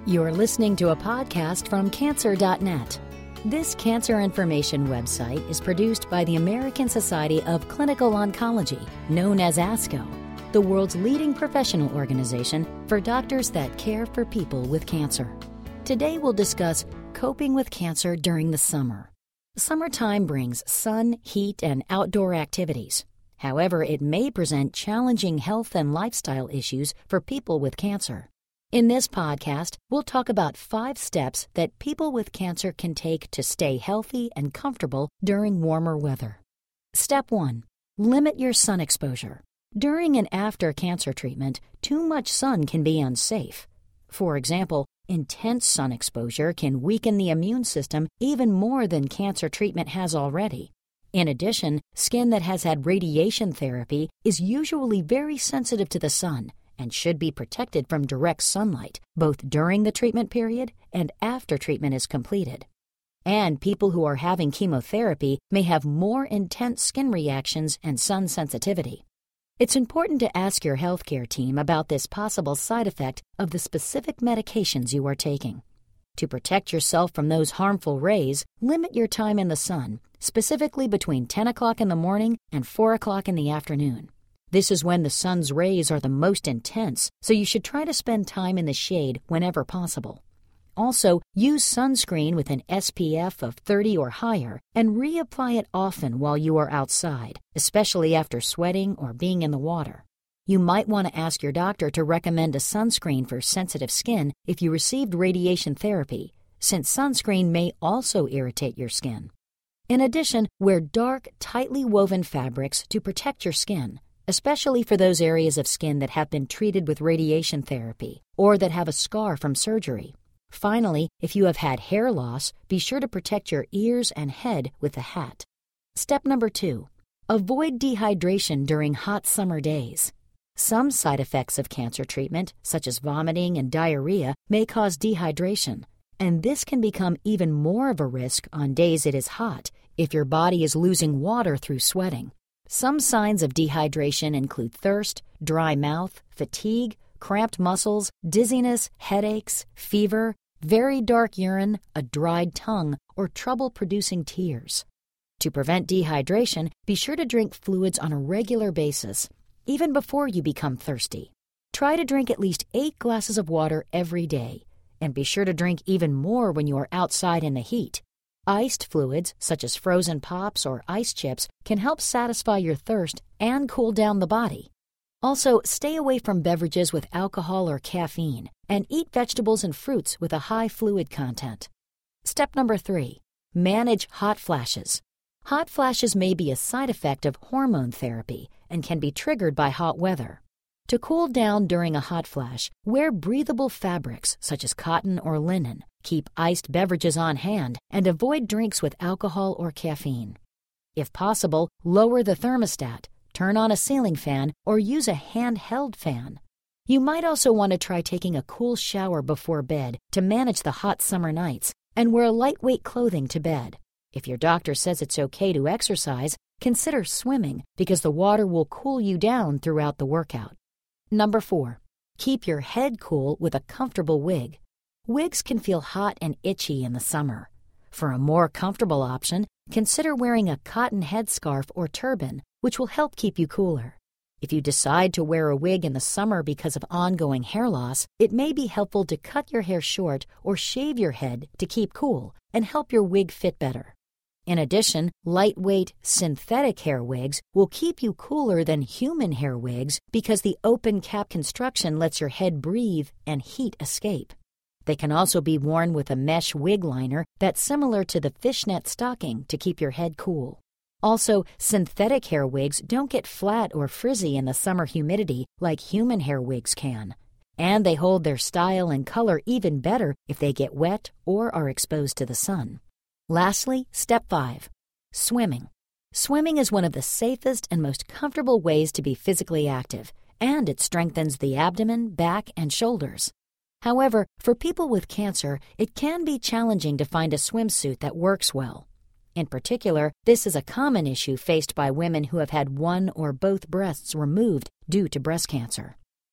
You're listening to a podcast from Cancer.net. This cancer information website is produced by the American Society of Clinical Oncology, known as ASCO, the world's leading professional organization for doctors that care for people with cancer. Today we'll discuss coping with cancer during the summer. Summertime brings sun, heat, and outdoor activities. However, it may present challenging health and lifestyle issues for people with cancer. In this podcast, we'll talk about 5 steps that people with cancer can take to stay healthy and comfortable during warmer weather. Step 1. Limit your sun exposure. During and after cancer treatment, too much sun can be unsafe. For example, intense sun exposure can weaken the immune system even more than cancer treatment has already. In addition, skin that has had radiation therapy is usually very sensitive to the sun and should be protected from direct sunlight, both during the treatment period and after treatment is completed. And people who are having chemotherapy may have more intense skin reactions and sun sensitivity. It's important to ask your healthcare team about this possible side effect of the specific medications you are taking. To protect yourself from those harmful rays, limit your time in the sun, specifically between 10 o'clock in the morning and 4 o'clock in the afternoon. This is when the sun's rays are the most intense, so you should try to spend time in the shade whenever possible. Also, use sunscreen with an SPF of 30 or higher and reapply it often while you are outside, especially after sweating or being in the water. You might want to ask your doctor to recommend a sunscreen for sensitive skin if you received radiation therapy, since sunscreen may also irritate your skin. In addition, wear dark, tightly woven fabrics to protect your skin, especially for those areas of skin that have been treated with radiation therapy or that have a scar from surgery. Finally, if you have had hair loss, be sure to protect your ears and head with a hat. Step number 2. Avoid dehydration during hot summer days. Some side effects of cancer treatment, such as vomiting and diarrhea, may cause dehydration, and this can become even more of a risk on days it is hot if your body is losing water through sweating. Some signs of dehydration include thirst, dry mouth, fatigue, cramped muscles, dizziness, headaches, fever, very dark urine, a dried tongue, or trouble producing tears. To prevent dehydration, be sure to drink fluids on a regular basis, even before you become thirsty. Try to drink at least 8 glasses of water every day, and be sure to drink even more when you are outside in the heat. Iced fluids, such as frozen pops or ice chips, can help satisfy your thirst and cool down the body. Also, stay away from beverages with alcohol or caffeine, and eat vegetables and fruits with a high fluid content. Step number 3. Manage hot flashes. Hot flashes may be a side effect of hormone therapy and can be triggered by hot weather. To cool down during a hot flash, wear breathable fabrics such as cotton or linen, keep iced beverages on hand, and avoid drinks with alcohol or caffeine. If possible, lower the thermostat, turn on a ceiling fan, or use a handheld fan. You might also want to try taking a cool shower before bed to manage the hot summer nights, and wear lightweight clothing to bed. If your doctor says it's okay to exercise, consider swimming because the water will cool you down throughout the workout. Number 4. Keep your head cool with a comfortable wig. Wigs can feel hot and itchy in the summer. For a more comfortable option, consider wearing a cotton headscarf or turban, which will help keep you cooler. If you decide to wear a wig in the summer because of ongoing hair loss, it may be helpful to cut your hair short or shave your head to keep cool and help your wig fit better. In addition, lightweight, synthetic hair wigs will keep you cooler than human hair wigs because the open cap construction lets your head breathe and heat escape. They can also be worn with a mesh wig liner that's similar to the fishnet stocking to keep your head cool. Also, synthetic hair wigs don't get flat or frizzy in the summer humidity like human hair wigs can. And they hold their style and color even better if they get wet or are exposed to the sun. Lastly, step 5. Swimming. Swimming is one of the safest and most comfortable ways to be physically active, and it strengthens the abdomen, back, and shoulders. However, for people with cancer, it can be challenging to find a swimsuit that works well. In particular, this is a common issue faced by women who have had one or both breasts removed due to breast cancer.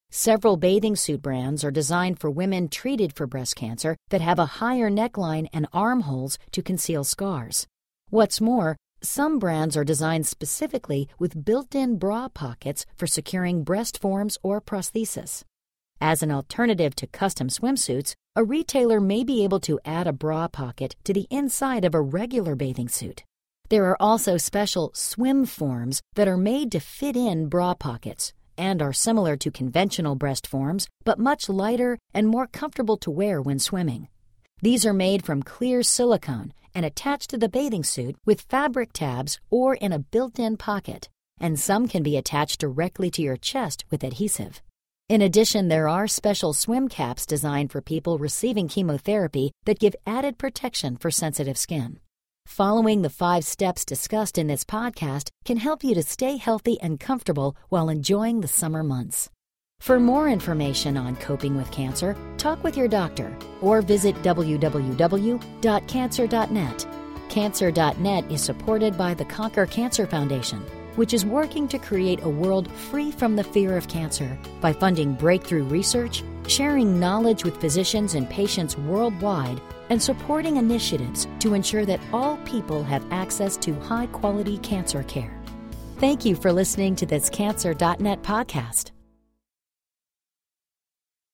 Several bathing suit brands are designed for women treated for breast cancer that have a higher neckline and armholes to conceal scars. What's more, some brands are designed specifically with built-in bra pockets for securing breast forms or prosthesis. As an alternative to custom swimsuits, a retailer may be able to add a bra pocket to the inside of a regular bathing suit. There are also special swim forms that are made to fit in bra pockets and are similar to conventional breast forms, but much lighter and more comfortable to wear when swimming. These are made from clear silicone and attached to the bathing suit with fabric tabs or in a built-in pocket, and some can be attached directly to your chest with adhesive. In addition, there are special swim caps designed for people receiving chemotherapy that give added protection for sensitive skin. Following the 5 steps discussed in this podcast can help you to stay healthy and comfortable while enjoying the summer months. For more information on coping with cancer, talk with your doctor or visit www.cancer.net. Cancer.net is supported by the Conquer Cancer Foundation, which is working to create a world free from the fear of cancer by funding breakthrough research, sharing knowledge with physicians and patients worldwide, and supporting initiatives to ensure that all people have access to high-quality cancer care. Thank you for listening to this Cancer.net podcast.